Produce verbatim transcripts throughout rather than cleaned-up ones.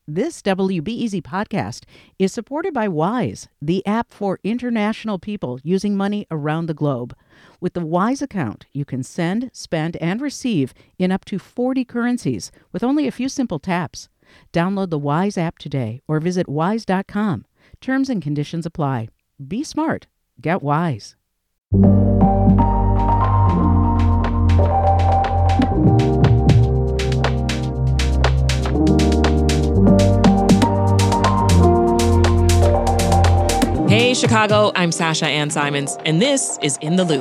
This W B E Z podcast is supported by Wise, the app for international people using money around the globe. With the Wise account, you can send, spend, and receive in up to forty currencies with only a few simple taps. Download the Wise app today or visit wise dot com. Terms and conditions apply. Be smart. Get Wise. Hey, Chicago, I'm Sasha Ann Simons, and this is In the Loop.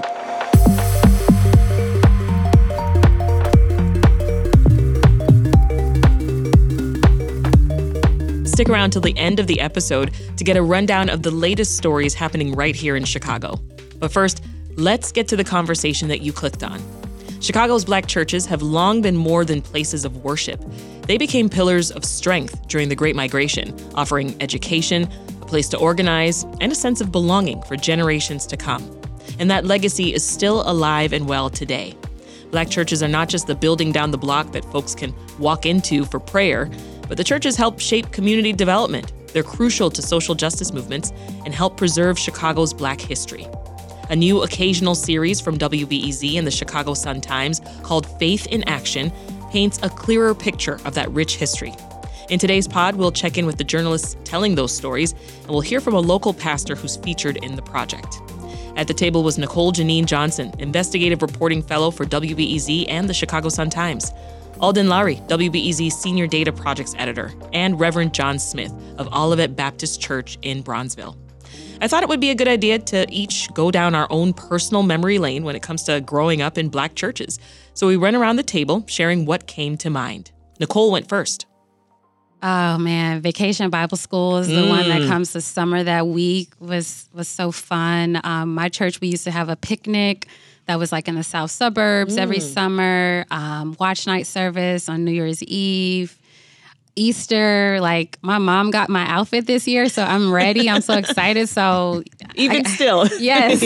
Stick around till the end of the episode to get a rundown of the latest stories happening right here in Chicago. But first, let's get to the conversation that you clicked on. Chicago's Black churches have long been more than places of worship. They became pillars of strength during the Great Migration, offering education, a place to organize, and a sense of belonging for generations to come. And that legacy is still alive and well today. Black churches are not just the building down the block that folks can walk into for prayer, but the churches help shape community development. They're crucial to social justice movements and help preserve Chicago's Black history. A new occasional series from W B E Z and the Chicago Sun-Times called Faith in Action paints a clearer picture of that rich history. In today's pod, we'll check in with the journalists telling those stories, and we'll hear from a local pastor who's featured in the project. At the table was Nicole Janine Johnson, investigative reporting fellow for W B E Z and the Chicago Sun-Times, Alden Lowry, W B E Z senior data projects editor, and Reverend John Smith of Olivet Baptist Church in Bronzeville. I thought it would be a good idea to each go down our own personal memory lane when it comes to growing up in Black churches. So we went around the table sharing what came to mind. Nicole went first. Oh man, Vacation Bible School is the mm. one that comes this summer. That week was was so fun. Um, my church, we used to have a picnic that was like in the south suburbs mm. every summer. Um, watch night service on New Year's Eve, Easter. Like my mom got my outfit this year, so I'm ready. I'm so excited. So even I, still, yes,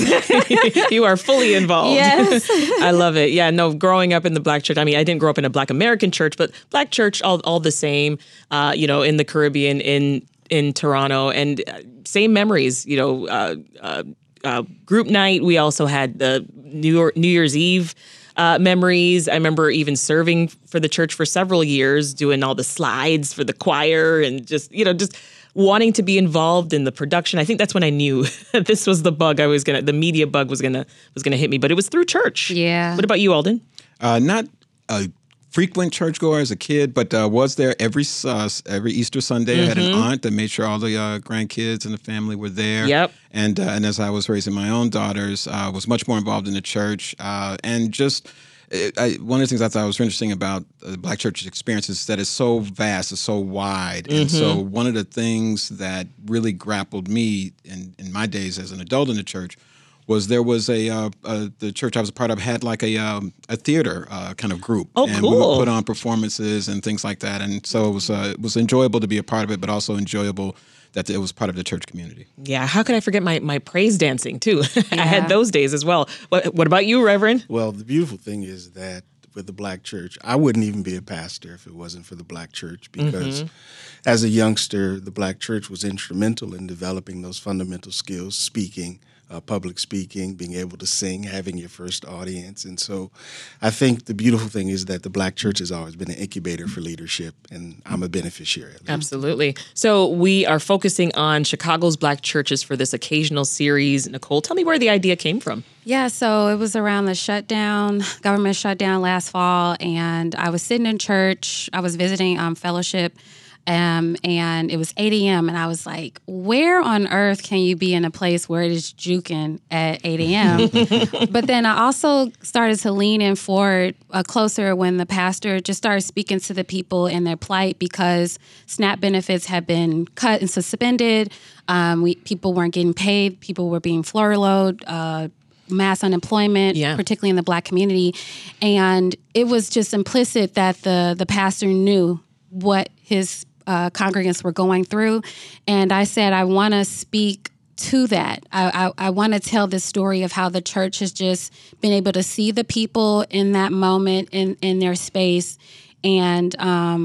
you are fully involved. Yes, I love it. Yeah, no, growing up in the Black church. I mean, I didn't grow up in a Black American church, but Black church, all all the same. Uh, you know, in the Caribbean, in in Toronto, and uh, same memories. You know, uh, uh, uh, group night. We also had the New York, New Year's Eve. Uh, memories. I remember even serving for the church for several years, doing all the slides for the choir and just, you know, just wanting to be involved in the production. I think that's when I knew this was the bug I was going to, the media bug was going to, was going to hit me, but it was through church. Yeah. What about you, Alden? Uh, not a frequent churchgoer as a kid, but uh, was there every uh, every Easter Sunday. Mm-hmm. I had an aunt that made sure all the uh, grandkids and the family were there. Yep. And uh, and as I was raising my own daughters, I uh, was much more involved in the church. Uh, and just it, I, one of the things I thought was interesting about the Black church experience is that it's so vast, it's so wide. Mm-hmm. And so one of the things that really grappled me in, in my days as an adult in the church was there was a, uh, uh, the church I was a part of had like a um, a theater uh, kind of group. Oh, and cool. we would put on performances and things like that. And so it was uh, it was enjoyable to be a part of it, but also enjoyable that it was part of the church community. Yeah, how could I forget my, my praise dancing, too? Yeah. I had those days as well. What, what about you, Reverend? Well, the beautiful thing is that with the Black church, I wouldn't even be a pastor if it wasn't for the Black church, because mm-hmm. as a youngster, the Black church was instrumental in developing those fundamental skills, speaking, Uh, public speaking, being able to sing, having your first audience. And so I think the beautiful thing is that the Black church has always been an incubator for leadership, and I'm a beneficiary of it. Absolutely. So we are focusing on Chicago's Black churches for this occasional series. Nicole, tell me where the idea came from. Yeah, so it was around the shutdown, government shutdown last fall, and I was sitting in church. I was visiting um, fellowship. Um, and it was eight a.m. and I was like, where on earth can you be in a place where it is juking at eight a.m.? But then I also started to lean in forward uh, closer when the pastor just started speaking to the people in their plight, because SNAP benefits had been cut and suspended. Um, we, people weren't getting paid. People were being furloughed. Uh, mass unemployment, yeah. particularly in the Black community. And it was just implicit that the, the pastor knew what his Uh, congregants were going through. And I said, I want to speak to that. I, I, I want to tell this story of how the church has just been able to see the people in that moment in, in their space and um,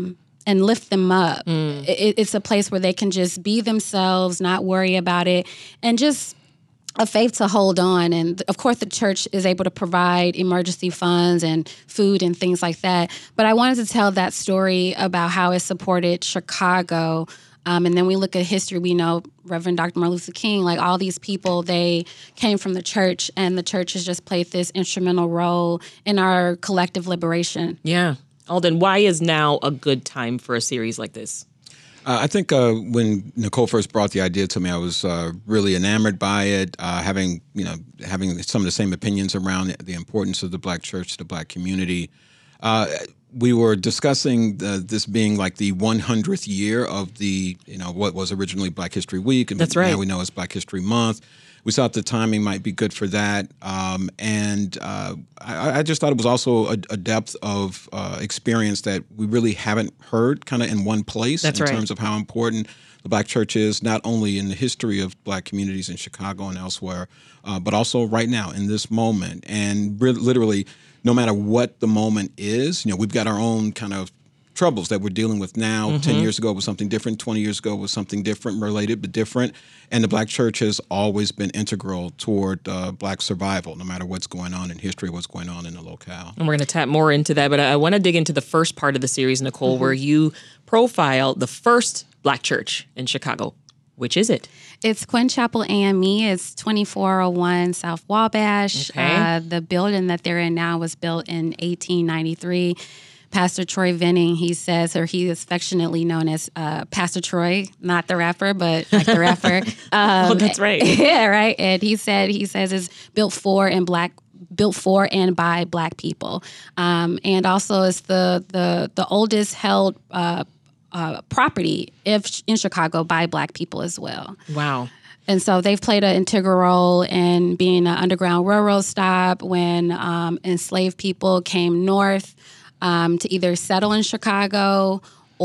and lift them up. Mm. It, it's a place where they can just be themselves, not worry about it, and just a faith to hold on. And of course, the church is able to provide emergency funds and food and things like that. But I wanted to tell that story about how it supported Chicago. Um, and then we look at history, we know Reverend Doctor Martin Luther King, like all these people, they came from the church, and the church has just played this instrumental role in our collective liberation. Yeah. Alden, why is now a good time for a series like this? Uh, I think uh, when Nicole first brought the idea to me, I was uh, really enamored by it. Uh, having you know having some of the same opinions around the importance of the Black church to the Black community. Uh, we were discussing the, this being like the one hundredth year of the you know what was originally Black History Week, and That's right. now we know it's Black History Month. We thought the timing might be good for that, um, and uh, I, I just thought it was also a, a depth of uh, experience that we really haven't heard kind of in one place. That's in right. terms of how important the Black church is, not only in the history of Black communities in Chicago and elsewhere, uh, but also right now in this moment. And re- literally, no matter what the moment is, you know, we've got our own kind of troubles that we're dealing with now. Mm-hmm. Ten years ago was something different. Twenty years ago was something different, related but different. And the Black church has always been integral toward uh, Black survival, no matter what's going on in history, what's going on in the locale. And we're going to tap more into that, but I, I want to dig into the first part of the series, Nicole, mm-hmm. where you profile the first Black church in Chicago. Which is it? It's Quinn Chapel A M E. It's twenty-four oh one South Wabash. Okay. Uh, the building that they're in now was built in eighteen ninety-three. Pastor Troy Venning, he says, or he is affectionately known as uh, Pastor Troy, not the rapper, but like the rapper. Um, oh, that's right. Yeah, right. And he said, he says it's built for and black, built for and by Black people, um, and also it's the the the oldest held uh, uh, property if in Chicago by Black people as well. Wow. And so they've played an integral role in being an Underground Railroad stop when um, enslaved people came north. Um, to either settle in Chicago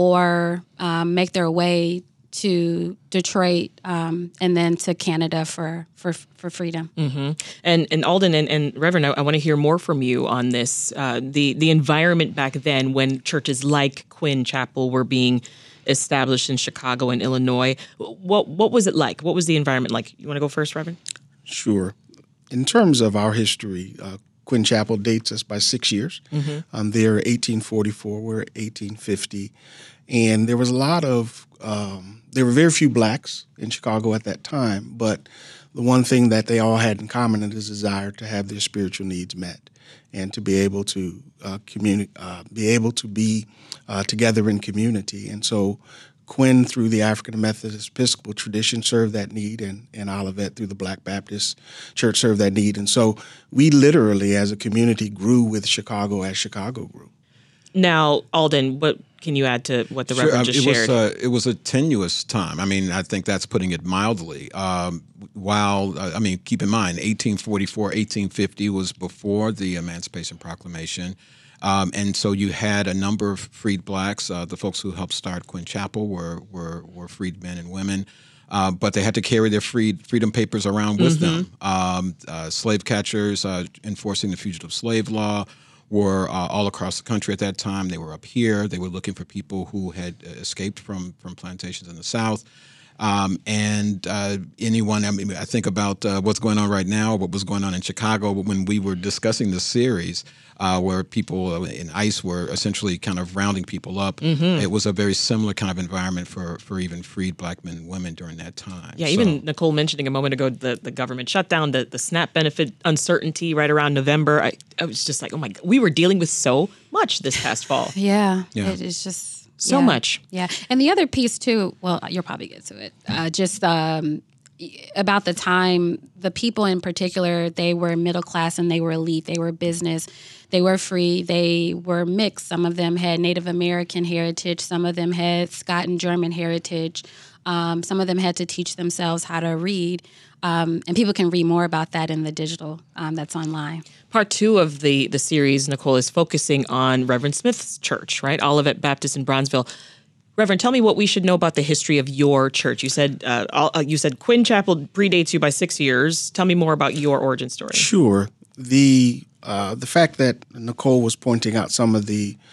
or um, make their way to Detroit um, and then to Canada for for, for freedom. Mm-hmm. And and Alden and, and Reverend, I, I want to hear more from you on this. Uh, the the environment back then when churches like Quinn Chapel were being established in Chicago and Illinois. What what was it like? What was the environment like? You want to go first, Reverend? Sure. In terms of our history, uh, Quinn Chapel dates us by six years. Mm-hmm. Um, they're eighteen forty-four, we're eighteen fifty. And there was a lot of, um, there were very few Blacks in Chicago at that time, but the one thing that they all had in common is a desire to have their spiritual needs met and to be able to uh, communi- uh, be able to be uh, together in community. And so Quinn, through the African Methodist Episcopal tradition, served that need, and, and Olivet, through the Black Baptist Church, served that need. And so we literally, as a community, grew with Chicago as Chicago grew. Now, Alden, what can you add to what the Sure, Reverend just it shared? Was, uh, it was a tenuous time. I mean, I think that's putting it mildly. Um, while, uh, I mean, keep in mind, eighteen forty-four, eighteen fifty was before the Emancipation Proclamation. Um, and so you had a number of freed Blacks. Uh, the folks who helped start Quinn Chapel were were, were freed men and women, uh, but they had to carry their freed, freedom papers around with mm-hmm. them. Um, uh, slave catchers uh, enforcing the fugitive slave law were uh, all across the country at that time. They were up here. They were looking for people who had escaped from from plantations in the South. Um, and uh, anyone, I mean, I think about uh, what's going on right now, what was going on in Chicago when we were discussing the series, uh, where people in ICE were essentially kind of rounding people up. Mm-hmm. It was a very similar kind of environment for, for even freed Black men and women during that time. Yeah, so, even Nicole mentioning a moment ago the, the government shutdown, the, the SNAP benefit uncertainty right around November. I, I was just like, oh my God, we were dealing with so much this past fall. Yeah, yeah. It is just... So yeah. much. Yeah. And the other piece, too, well, you'll probably get to it, uh, just um, about the time, the people in particular, they were middle class and they were elite. They were business. They were free. They were mixed. Some of them had Native American heritage. Some of them had Scott and German heritage. Um, some of them had to teach themselves how to read. Um, and people can read more about that in the digital um, that's online. Part two of the, the series, Nicole, is focusing on Reverend Smith's church, right? Olivet Baptist in Bronzeville. Reverend, tell me what we should know about the history of your church. You said uh, uh, you said Quinn Chapel predates you by six years. Tell me more about your origin story. Sure. The uh, the fact that Nicole was pointing out some of the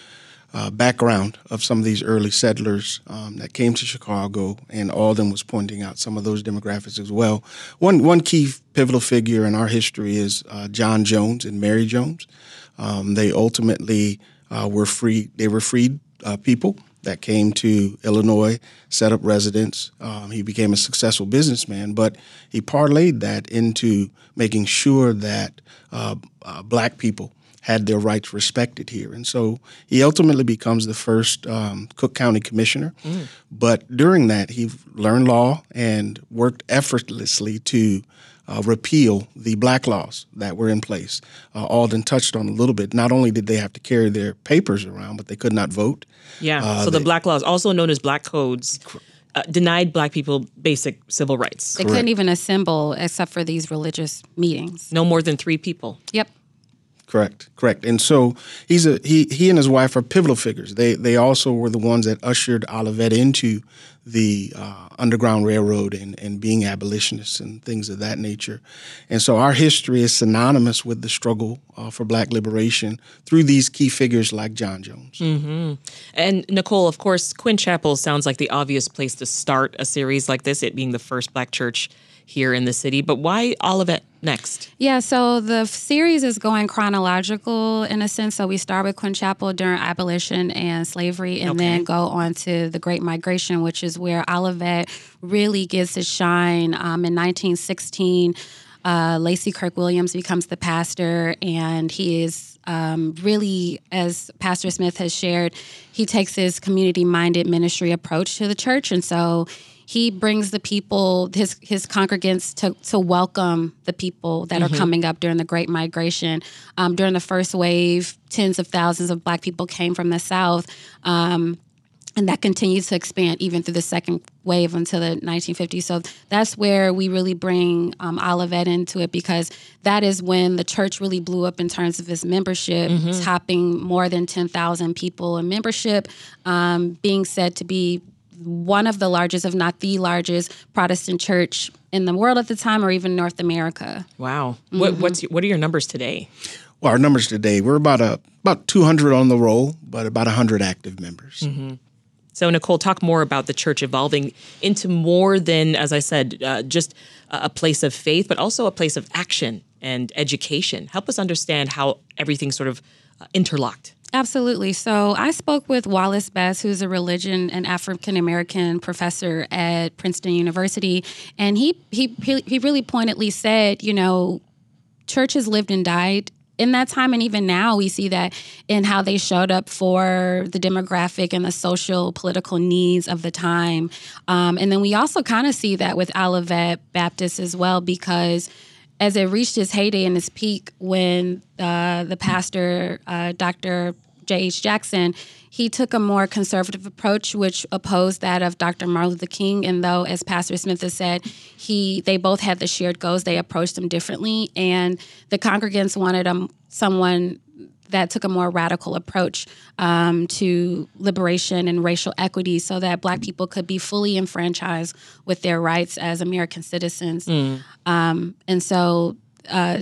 uh, background of some of these early settlers um, that came to Chicago, and Alden was pointing out some of those demographics as well. One one key pivotal figure in our history is uh, John Jones and Mary Jones. Um, they ultimately uh, were free. They were freed uh, people that came to Illinois, set up residence. Um, he became a successful businessman, but he parlayed that into making sure that uh, uh, black people had their rights respected here. And so he ultimately becomes the first um, Cook County commissioner. Mm. But during that, he learned law and worked effortlessly to uh, repeal the black laws that were in place. Uh, Alden touched on a little bit. Not only did they have to carry their papers around, but they could not vote. Yeah, uh, so the they, black laws, also known as black codes, uh, denied black people basic civil rights. They couldn't even assemble except for these religious meetings. No more than three people. Yep. Correct, correct. And so he's a he he and his wife are pivotal figures. They they also were the ones that ushered Olivet into the uh, Underground Railroad and, and being abolitionists and things of that nature. And so our history is synonymous with the struggle uh, for black liberation through these key figures like John Jones. Mm-hmm. And Nicole, of course, Quinn Chapel sounds like the obvious place to start a series like this, it being the first black church here in the city. But why Olivet next? Yeah, so the series is going chronological in a sense. So we start with Quinn Chapel during abolition and slavery, and okay. then go on to the Great Migration, which is where Olivet really gets its shine. Um, in nineteen sixteen, uh, Lacey Kirk Williams becomes the pastor, and he is um, really, as Pastor Smith has shared, he takes his community-minded ministry approach to the church, and so he brings the people, his his congregants, to to welcome the people that mm-hmm. are coming up during the Great Migration. Um, during the first wave, tens of thousands of black people came from the South, um, and that continues to expand even through the second wave until the nineteen fifties. So that's where we really bring um, Olivet into it, because that is when the church really blew up in terms of its membership, mm-hmm. topping more than ten thousand people in membership, um, being said to be one of the largest, if not the largest, Protestant church in the world at the time, or even North America. Wow. Mm-hmm. What what's what are your numbers today? Well, our numbers today, we're about a about two hundred on the roll, but about one hundred active members. Mm-hmm. So, Nicole, talk more about the church evolving into more than, as I said, uh, just a place of faith, but also a place of action and education. Help us understand how everything sort of uh, interlocked. Absolutely. So I spoke with Wallace Best, who's a religion and African-American professor at Princeton University, and he he he really pointedly said, you know, churches lived and died in that time, and even now we see that in how they showed up for the demographic and the social, political needs of the time. Um, and then we also kind of see that with Olivet Baptist as well, because as it reached its heyday and its peak when uh, the pastor, uh, Doctor J H Jackson, he took a more conservative approach, which opposed that of Doctor Martin Luther King. And though, as Pastor Smith has said, he they both had the shared goals, they approached them differently. And the congregants wanted um, someone that took a more radical approach um, to liberation and racial equity, so that black people could be fully enfranchised with their rights as American citizens. Mm. Um, and so uh,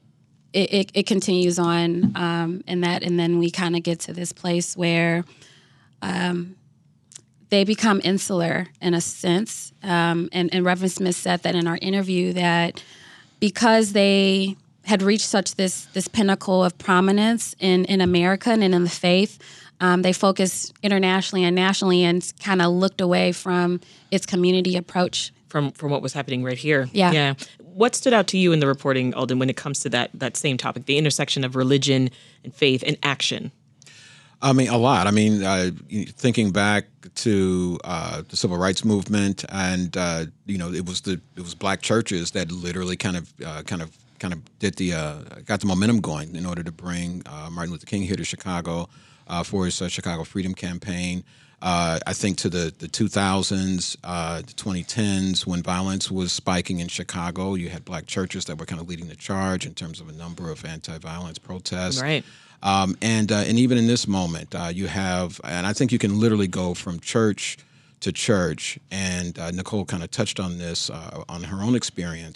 it, it, it continues on um, in that, and then we kind of get to this place where um, they become insular in a sense. Um, and, and Reverend Smith said that in our interview, that because they had reached such this this pinnacle of prominence in, in America and in the faith, um, they focused internationally and nationally and kind of looked away from its community approach. From from what was happening right here. Yeah. Yeah. What stood out to you in the reporting, Alden, when it comes to that that same topic, the intersection of religion and faith and action? I mean, a lot. I mean, uh, thinking back to uh, the civil rights movement, and uh, you know, it was the it was black churches that literally kind of uh, kind of kind of did the uh, got the momentum going in order to bring uh, Martin Luther King here to Chicago uh, for his uh, Chicago Freedom Campaign. Uh, I think to the, the two thousands, uh, the twenty tens, when violence was spiking in Chicago, you had black churches that were kind of leading the charge in terms of a number of anti-violence protests. Right. Um, and uh, and even in this moment, uh, you have, and I think you can literally go from church to church, and uh, Nicole kind of touched on this uh, on her own experience.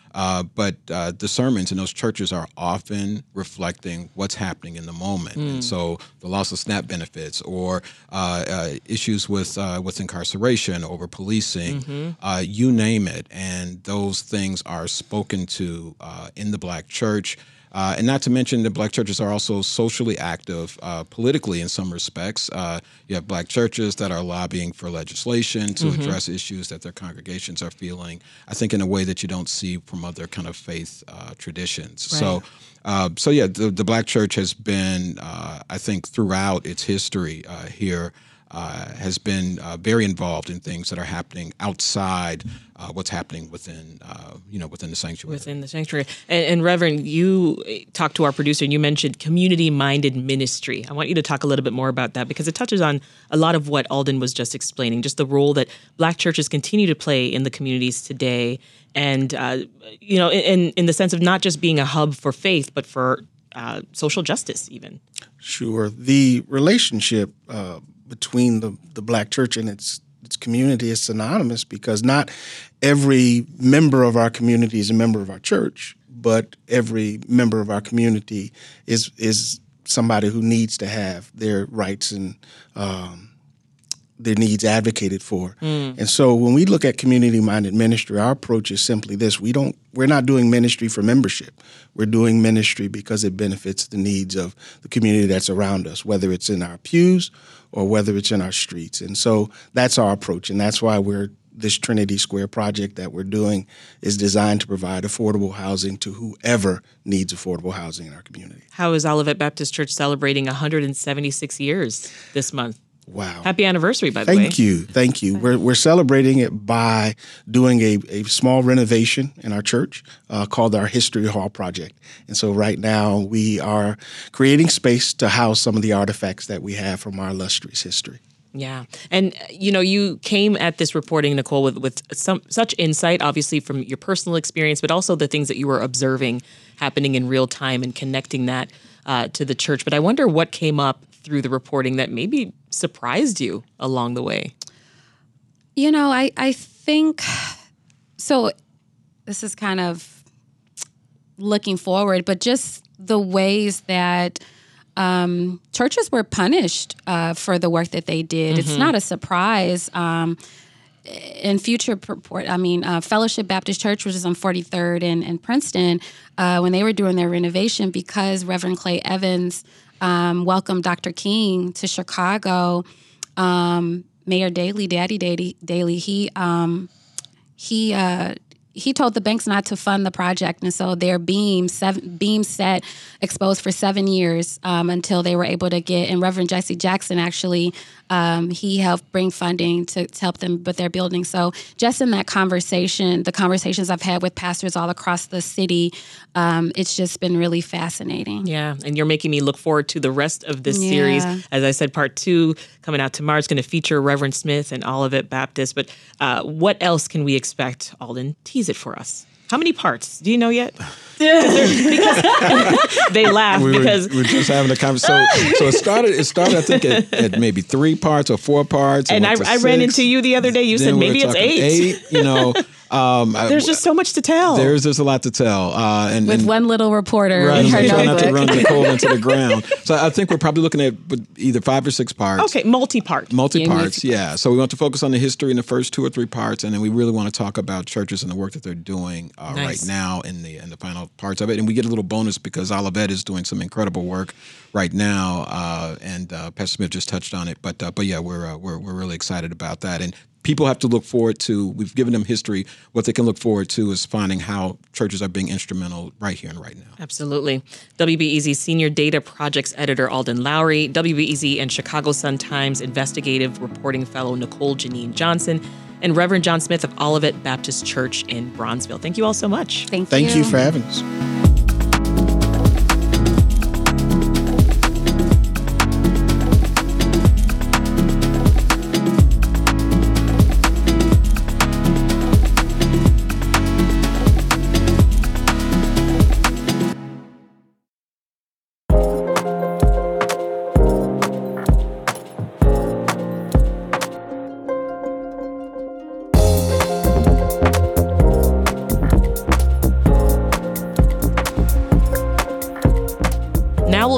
Uh, but uh, the sermons in those churches are often reflecting what's happening in the moment. Mm. And so the loss of SNAP benefits or uh, uh, issues with uh, with incarceration, over policing, mm-hmm. uh, you name it. And those things are spoken to uh, in the Black church. Uh, and not to mention that Black churches are also socially active uh, politically in some respects. Uh, you have Black churches that are lobbying for legislation to mm-hmm. address issues that their congregations are feeling, I think, in a way that you don't see from other kind of faith uh, traditions. Right. So, uh, so yeah, the, the Black church has been, uh, I think, throughout its history uh, here, Uh, has been uh, very involved in things that are happening outside uh, what's happening within, uh, you know, within the sanctuary. Within the sanctuary. And, and Reverend, you talked to our producer and you mentioned community-minded ministry. I want you to talk a little bit more about that because it touches on a lot of what Alden was just explaining, just the role that Black churches continue to play in the communities today. And, uh, you know, in, in the sense of not just being a hub for faith, but for uh, social justice even. Sure. The relationship uh, between the, the Black church and its its community is synonymous because not every member of our community is a member of our church, but every member of our community is is somebody who needs to have their rights and um, their needs advocated for. Mm. And so when we look at community-minded ministry, our approach is simply this. We don't, we're not doing ministry for membership. We're doing ministry because it benefits the needs of the community that's around us, whether it's in our pews or whether it's in our streets. And so that's our approach. And that's why we're this Trinity Square project that we're doing is designed to provide affordable housing to whoever needs affordable housing in our community. How is Olivet Baptist Church celebrating one hundred seventy-six years this month? Wow. Happy anniversary, by the Thank way. Thank you. Thank you. We're, we're celebrating it by doing a, a small renovation in our church uh, called our History Hall Project. And so right now we are creating space to house some of the artifacts that we have from our illustrious history. Yeah. And, you know, you came at this reporting, Nicole, with, with some such insight, obviously, from your personal experience, but also the things that you were observing happening in real time and connecting that uh, to the church. But I wonder what came up through the reporting that maybe surprised you along the way? You know, I, I think, so this is kind of looking forward, but just the ways that um, churches were punished uh, for the work that they did. Mm-hmm. It's not a surprise. Um, in future purport, I mean, uh, Fellowship Baptist Church, which is on forty-third in, in Princeton, uh, when they were doing their renovation, because Reverend Clay Evans Um, welcomed Doctor King to Chicago, um, Mayor Daley, Daddy Daley, Daley he um, he uh, he told the banks not to fund the project, and so their beam seven, beam set exposed for seven years um, until they were able to get. And Reverend Jesse Jackson actually um, he helped bring funding to, to help them with their building. So just in that conversation, the conversations I've had with pastors all across the city, um, it's just been really fascinating. Yeah, and you're making me look forward to the rest of this Yeah. series. As I said, part two coming out tomorrow is going to feature Reverend Smith and Olivet Baptist. But uh, what else can we expect, Alden? Tease it for us. How many parts? Do you know yet? Because they laugh we were, because we were just having a conversation. So, so it started. It started, I think, at, at maybe three parts or four parts. and I, I ran into you the other day. You Then said we maybe were it's talking eight. Eight, you know. Um, There's just so much to tell. There's there's a lot to tell. Uh, and, With and, one little reporter Right, in her I'm trying not to notebook. run Nicole into the ground. So I think we're probably looking at either five or six parts. Okay, multi-part. Multi-parts, yeah. So we want to focus on the history in the first two or three parts, and then we really want to talk about churches and the work that they're doing uh, Nice. right now in the in the final parts of it. And we get a little bonus because Olivet is doing some incredible work right now, uh, and uh, Pastor Smith just touched on it. But uh, but yeah, we're uh, we're we're really excited about that. And people have to look forward to, we've given them history, what they can look forward to is finding how churches are being instrumental right here and right now. Absolutely. W B E Z Senior Data Projects Editor Alden Lowry, W B E Z and Chicago Sun-Times Investigative Reporting Fellow Nicole Janine Johnson, and Reverend John Smith of Olivet Baptist Church in Bronzeville. Thank you all so much. Thank, Thank you. you for having us.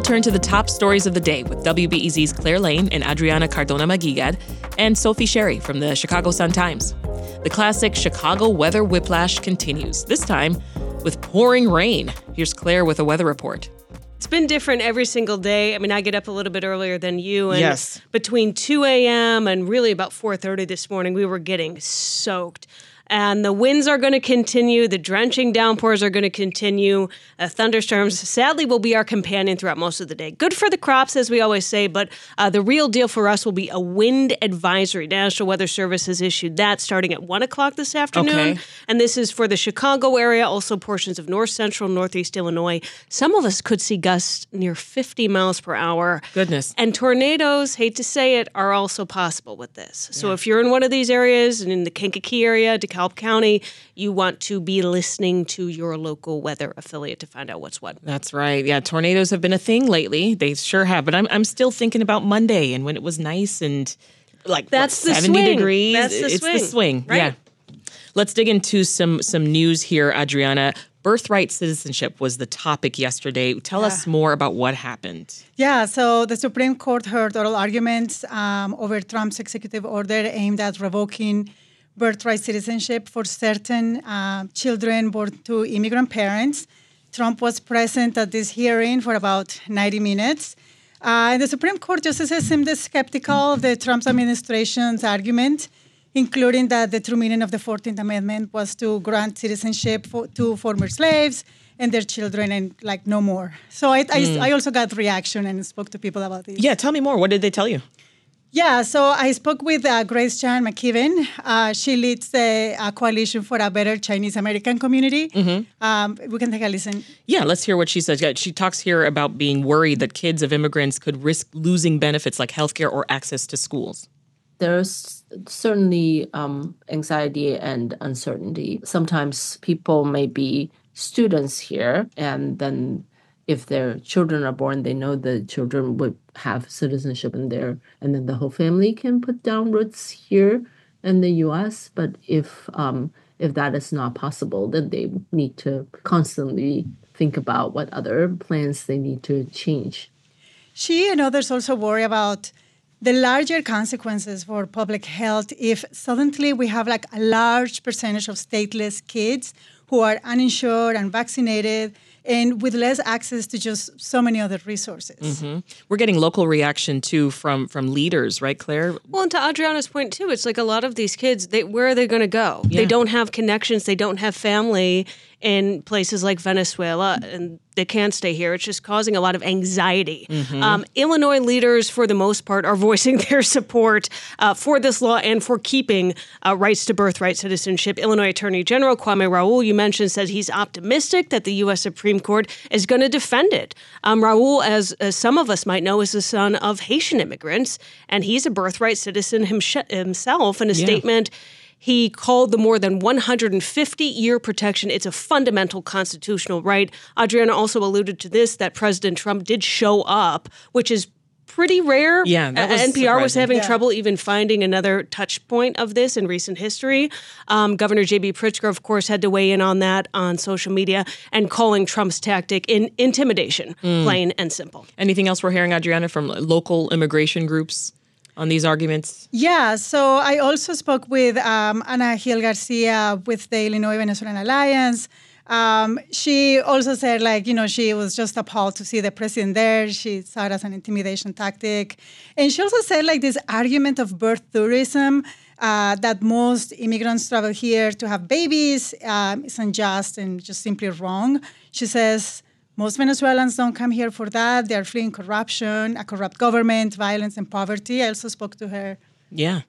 we'll turn to the top stories of the day with W B E Z's Claire Lane and Adriana Cardona-Maguigad and Sophie Sherry from the Chicago Sun-Times. The classic Chicago weather whiplash continues, this time with pouring rain. Here's Claire with a weather report. It's been different every single day. I mean, I get up a little bit earlier than you. And yes. Between two a.m. and really about four thirty this morning, we were getting soaked. And the winds are going to continue. The drenching downpours are going to continue. Uh, thunderstorms, sadly, will be our companion throughout most of the day. Good for the crops, as we always say, but uh, the real deal for us will be a wind advisory. National Weather Service has issued that starting at one o'clock this afternoon. Okay. And this is for the Chicago area, also portions of north central, northeast Illinois. Some of us could see gusts near fifty miles per hour. Goodness. And tornadoes, hate to say it, are also possible with this. So yeah. If you're in one of these areas, and in the Kankakee area, DeKalb County, you want to be listening to your local weather affiliate to find out what's what. That's right. Yeah, tornadoes have been a thing lately. They sure have. But I'm I'm still thinking about Monday and when it was nice and like that's what, the seventy swing. degrees. That's the it's swing. the swing. Right? Yeah. Let's dig into some some news here, Adriana. Birthright citizenship was the topic yesterday. Tell yeah. us more about what happened. Yeah, so the Supreme Court heard oral arguments um, over Trump's executive order aimed at revoking birthright citizenship for certain uh, children born to immigrant parents. Trump was present at this hearing for about ninety minutes. Uh, and the Supreme Court justices seemed skeptical of the Trump administration's argument, including that the true meaning of the fourteenth Amendment was to grant citizenship for, to former slaves and their children and like no more. So I, mm. I, I also got reaction and spoke to people about this. Yeah, tell me more. What did they tell you? Yeah, so I spoke with uh, Grace Chan McKibben. Uh, she leads the uh, Coalition for a Better Chinese American Community. Mm-hmm. Um, we can take a listen. Yeah, let's hear what she says. Yeah, she talks here about being worried that kids of immigrants could risk losing benefits like healthcare or access to schools. There's certainly um, anxiety and uncertainty. Sometimes people may be students here, and then if their children are born, they know the children would have citizenship in there, and then the whole family can put down roots here in the U S. But if um, if that is not possible, then they need to constantly think about what other plans they need to change. She and others also worry about the larger consequences for public health if suddenly we have like a large percentage of stateless kids who are uninsured and vaccinated and with less access to just so many other resources. Mm-hmm. We're getting local reaction, too, from from leaders, right, Claire? Well, and to Adriana's point, too, it's like a lot of these kids, they, where are they going to go? Yeah. They don't have connections. They don't have family in places like Venezuela, and they can't stay here. It's just causing a lot of anxiety. Mm-hmm. Um, Illinois leaders, for the most part, are voicing their support uh, for this law and for keeping uh, rights to birthright citizenship. Illinois Attorney General Kwame Raoul, you mentioned, says he's optimistic that the U S Supreme Court is going to defend it. Um, Raoul, as, as some of us might know, is the son of Haitian immigrants, and he's a birthright citizen himself. In a yeah. statement, he called the more than one hundred fifty year protection, it's a fundamental constitutional right. Adriana also alluded to this, that President Trump did show up, which is pretty rare. Yeah, that was N P R surprising. was having yeah. trouble even finding another touch point of this in recent history. Um, Governor J B Pritzker, of course, had to weigh in on that on social media and calling Trump's tactic in intimidation, mm. plain and simple. Anything else we're hearing, Adriana, from local immigration groups on these arguments? Yeah, so I also spoke with um, Ana Gil Garcia with the Illinois Venezuelan Alliance. Um, she also said, like, you know, she was just appalled to see the president there. She saw it as an intimidation tactic. And she also said, like, this argument of birth tourism, uh, that most immigrants travel here to have babies um, is unjust and just simply wrong. She says most Venezuelans don't come here for that. They're fleeing corruption, a corrupt government, violence, and poverty. I also spoke to her. Yeah.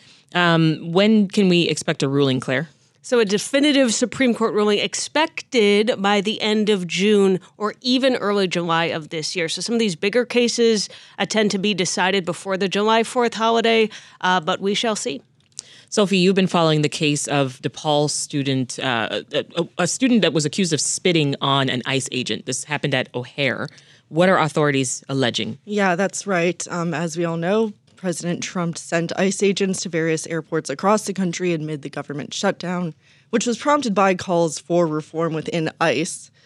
Um, when can we expect a ruling, Claire? So a definitive Supreme Court ruling expected by the end of June or even early July of this year. So some of these bigger cases uh, tend to be decided before the July fourth holiday, uh, but we shall see. Sophie, you've been following the case of DePaul student, uh, a, a student that was accused of spitting on an ICE agent. This happened at O'Hare. What are authorities alleging? Yeah, that's right. Um, as we all know, President Trump sent ICE agents to various airports across the country amid the government shutdown, which was prompted by calls for reform within ICE.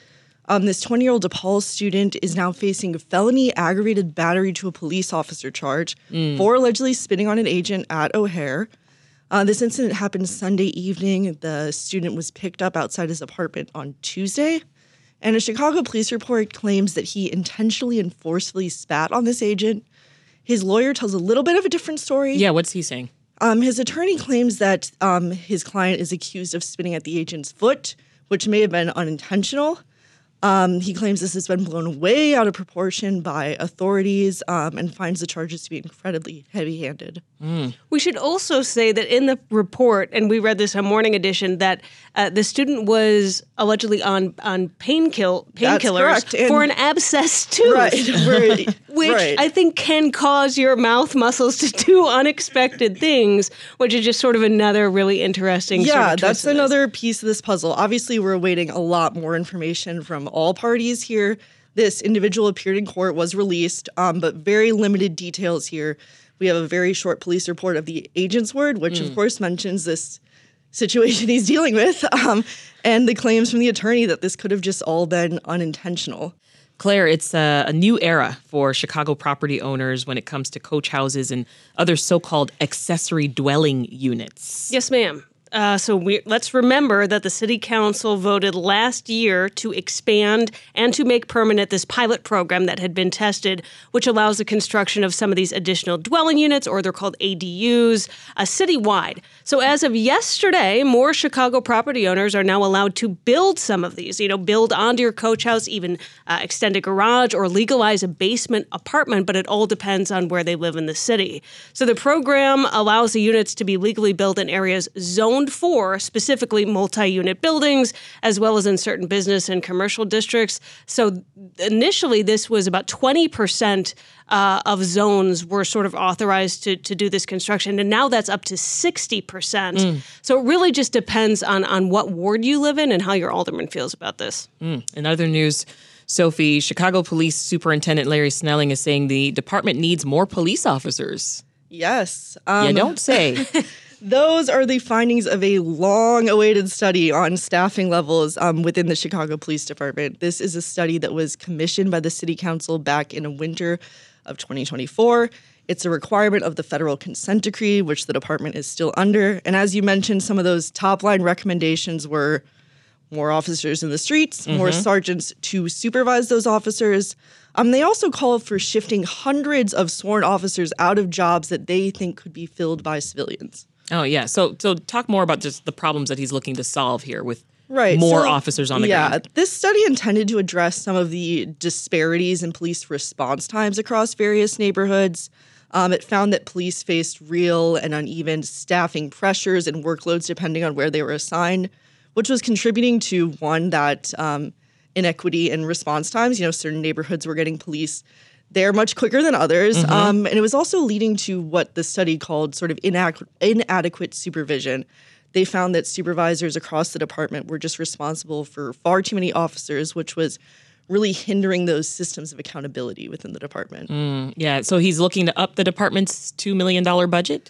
Um, this twenty-year-old DePaul student is now facing a felony aggravated battery to a police officer charge mm. for allegedly spitting on an agent at O'Hare. Uh, this incident happened Sunday evening. The student was picked up outside his apartment on Tuesday. And a Chicago police report claims that he intentionally and forcefully spat on this agent. His lawyer tells a little bit of a different story. Yeah, what's he saying? Um, his attorney claims that um, his client is accused of spitting at the agent's foot, which may have been unintentional. Um, he claims this has been blown way out of proportion by authorities um, and finds the charges to be incredibly heavy-handed. Mm. We should also say that in the report, and we read this on Morning Edition, that uh, the student was allegedly on on painkill painkillers for an abscessed tooth, right, right, which right. I think can cause your mouth muscles to do unexpected things, which is just sort of another really interesting. Yeah, sort of that's twist another piece of this puzzle. Obviously, we're awaiting a lot more information from all parties here. This individual appeared in court, was released, um, but very limited details here. We have a very short police report of the agent's word, which mm. of course mentions this situation he's dealing with, um, and the claims from the attorney that this could have just all been unintentional. Claire, it's a, a new era for Chicago property owners when it comes to coach houses and other so-called accessory dwelling units. Yes, ma'am. Uh, so we, let's remember that the City Council voted last year to expand and to make permanent this pilot program that had been tested, which allows the construction of some of these additional dwelling units, or they're called A D Us, uh, citywide. So as of yesterday, more Chicago property owners are now allowed to build some of these, you know, build onto your coach house, even uh, extend a garage or legalize a basement apartment, but it all depends on where they live in the city. So the program allows the units to be legally built in areas zoned for specifically multi-unit buildings, as well as in certain business and commercial districts. So initially, this was about twenty percent uh, of zones were sort of authorized to, to do this construction, and now that's up to sixty percent. Mm. So it really just depends on, on what ward you live in and how your alderman feels about this. Mm. In other news, Sophie, Chicago Police Superintendent Larry Snelling is saying the department needs more police officers. Yes. Um, you don't say. Those are the findings of a long-awaited study on staffing levels um, within the Chicago Police Department. This is a study that was commissioned by the City Council back in the winter of twenty twenty-four. It's a requirement of the federal consent decree, which the department is still under. And as you mentioned, some of those top-line recommendations were more officers in the streets, mm-hmm. more sergeants to supervise those officers. Um, they also call for shifting hundreds of sworn officers out of jobs that they think could be filled by civilians. Oh, yeah. So so talk more about just the problems that he's looking to solve here with right. more so, officers on the yeah, ground. Yeah, this study intended to address some of the disparities in police response times across various neighborhoods. Um, it found that police faced real and uneven staffing pressures and workloads depending on where they were assigned, which was contributing to, one, that um, inequity in response times. You know, certain neighborhoods were getting police there much quicker than others. Mm-hmm. Um, and it was also leading to what the study called sort of inadequate, inadequate supervision. They found that supervisors across the department were just responsible for far too many officers, which was really hindering those systems of accountability within the department. Mm, yeah, so he's looking to up the department's two million dollars budget?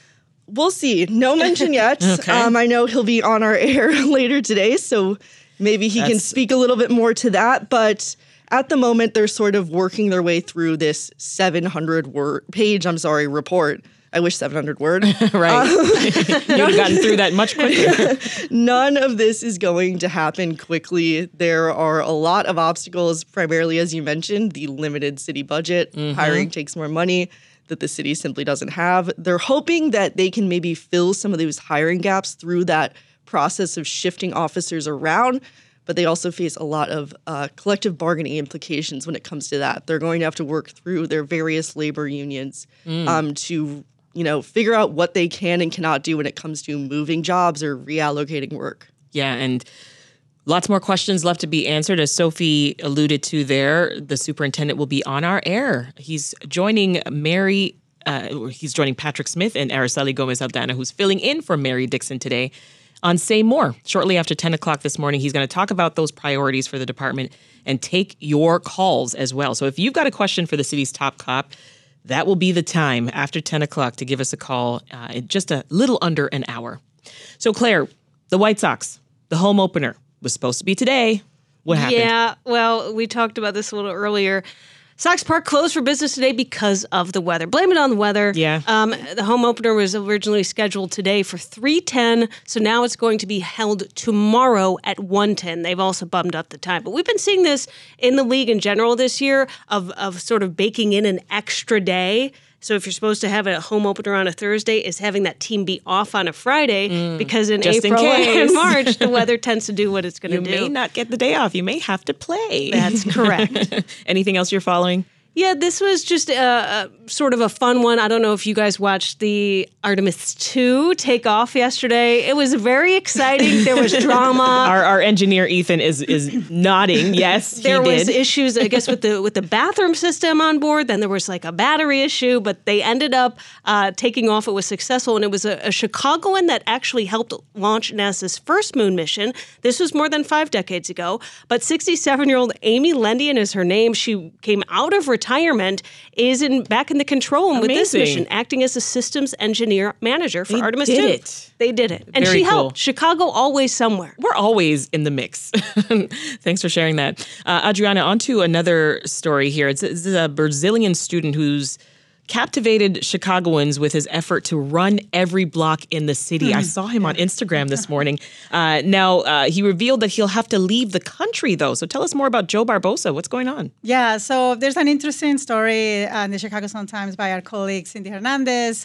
We'll see. No mention yet. Okay. Um, I know he'll be on our air later today, so maybe he That's... can speak a little bit more to that. But at the moment, they're sort of working their way through this seven hundred word page, I'm sorry, report. I wish seven hundred word. Right. Um, you would have gotten through that much quicker. None of this is going to happen quickly. There are a lot of obstacles, primarily, as you mentioned, the limited city budget. Mm-hmm. Hiring takes more money that the city simply doesn't have. They're hoping that they can maybe fill some of those hiring gaps through that process of shifting officers around, but they also face a lot of uh, collective bargaining implications when it comes to that. They're going to have to work through their various labor unions mm. um, to, you know, figure out what they can and cannot do when it comes to moving jobs or reallocating work. Yeah, and lots more questions left to be answered. As Sophie alluded to there, the superintendent will be on our air. He's joining Mary, uh, he's joining Patrick Smith and Araceli Gomez-Aldana, who's filling in for Mary Dixon today on Say More. Shortly after ten o'clock this morning, he's going to talk about those priorities for the department and take your calls as well. So if you've got a question for the city's top cop, that will be the time after ten o'clock to give us a call uh, in just a little under an hour. So Claire, the White Sox, the home opener was supposed to be today. What happened? Yeah, well, we talked about this a little earlier. Sox Park closed for business today because of the weather. Blame it on the weather. Yeah. Um, the home opener was originally scheduled today for three ten, so now it's going to be held tomorrow at one ten. They've also bumped up the time. But we've been seeing this in the league in general this year of, of sort of baking in an extra day. So if you're supposed to have a home opener on a Thursday, is having that team be off on a Friday mm, because in Just April in and March, the weather tends to do what it's going to do. You may not get the day off. You may have to play. That's correct. Anything else you're following? Yeah, this was just a, a sort of a fun one. I don't know if you guys watched the Artemis two take off yesterday. It was very exciting. There was drama. Our, our engineer Ethan is is nodding. Yes, he there was did. issues, I guess, with the with the bathroom system on board. Then there was like a battery issue, but they ended up uh, taking off. It was successful, and it was a, a Chicagoan that actually helped launch NASA's first moon mission. This was more than five decades ago. But sixty-seven-year-old Amy Lendian is her name. She came out of retirement, is in back in the control room with this mission, acting as a systems engineer manager for They Artemis did two. it. They did it. And Very she cool. helped. Chicago always somewhere. We're always in the mix. Thanks for sharing that. Uh, Adriana, on to another story here. It's, it's a Brazilian student who's captivated Chicagoans with his effort to run every block in the city. I saw him on Instagram this morning. Uh, now, uh, he revealed that he'll have to leave the country, though. So tell us more about Joe Barbosa. What's going on? Yeah, so there's an interesting story uh, in the Chicago Sun-Times by our colleague Cindy Hernandez.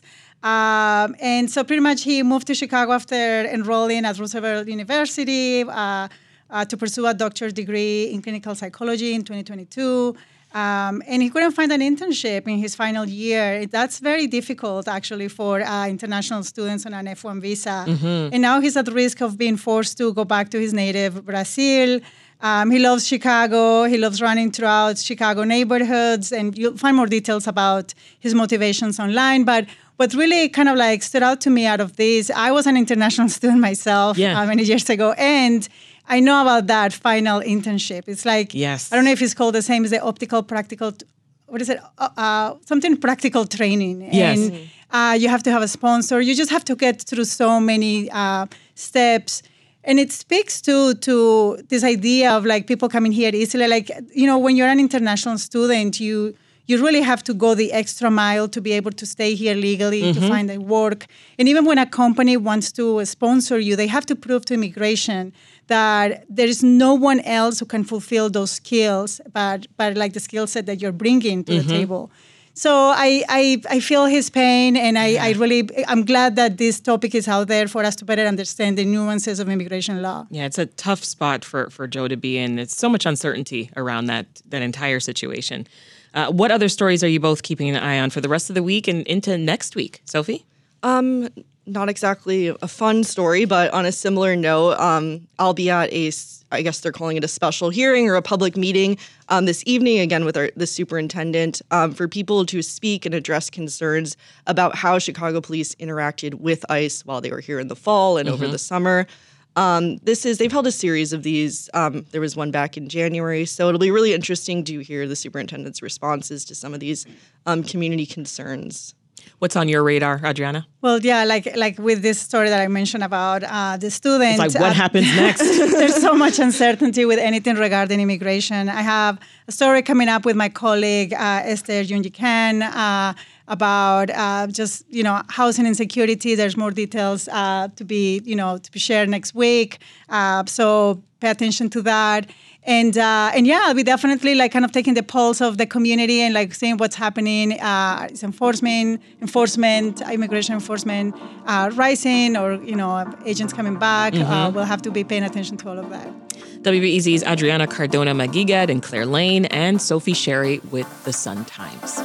Um, and so pretty much he moved to Chicago after enrolling at Roosevelt University uh, uh, to pursue a doctor's degree in clinical psychology in twenty twenty-two. Um, and he couldn't find an internship in his final year. That's very difficult, actually, for uh, international students on an F one visa. Mm-hmm. And now he's at risk of being forced to go back to his native Brazil. Um, he loves Chicago. He loves running throughout Chicago neighborhoods. And you'll find more details about his motivations online. But what really kind of like stood out to me out of this, I was an international student myself yeah. uh, many years ago. And I know about that final internship. It's like, yes. I don't know if it's called the same as the optical practical, what is it? Uh, uh, something practical training. Yes. And uh, you have to have a sponsor. You just have to get through so many uh, steps. And it speaks to to this idea of like people coming here easily. Like, you know, when you're an international student, you you really have to go the extra mile to be able to stay here legally, mm-hmm. to find a work. And even when a company wants to sponsor you, they have to prove to immigration that there is no one else who can fulfill those skills, but but like the skill set that you're bringing to mm-hmm. the table. So I, I I feel his pain, and I, yeah. I really, I'm glad that this topic is out there for us to better understand the nuances of immigration law. Yeah, it's a tough spot for, for Joe to be in. It's so much uncertainty around that that entire situation. Uh, what other stories are you both keeping an eye on for the rest of the week and into next week? Sophie? Um, not exactly a fun story, but on a similar note, um, I'll be at a, I guess they're calling it a special hearing or a public meeting um, this evening, again, with our, the superintendent, um, for people to speak and address concerns about how Chicago police interacted with ICE while they were here in the fall and mm-hmm. over the summer. Um, this is, they've held a series of these. Um, there was one back in January. So it'll be really interesting to hear the superintendent's responses to some of these um, community concerns. What's on your radar, Adriana? Well, yeah, like like with this story that I mentioned about uh, the student. It's like, what uh, happens next? There's so much uncertainty with anything regarding immigration. I have a story coming up with my colleague, uh, Esther Junjikan, uh, about uh, just, you know, housing insecurity. There's more details uh, to be, you know, to be shared next week. Uh, so pay attention to that. And uh, and yeah, I'll be definitely like kind of taking the pulse of the community and like seeing what's happening. Uh, is enforcement, enforcement, immigration enforcement uh, rising, or you know, agents coming back. Mm-hmm. Uh, we'll have to be paying attention to all of that. W B E Z's Adriana Cardona Magigad and Claire Lane, and Sophie Sherry with the Sun-Times.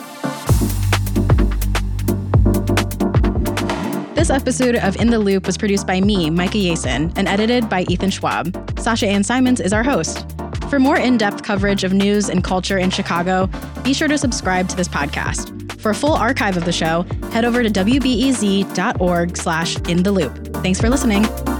This episode of In the Loop was produced by me, Micah Yason, and edited by Ethan Schwab. Sasha Ann Simons is our host. For more in-depth coverage of news and culture in Chicago, be sure to subscribe to this podcast. For a full archive of the show, head over to W B E Z dot org slash in the loop. Thanks for listening.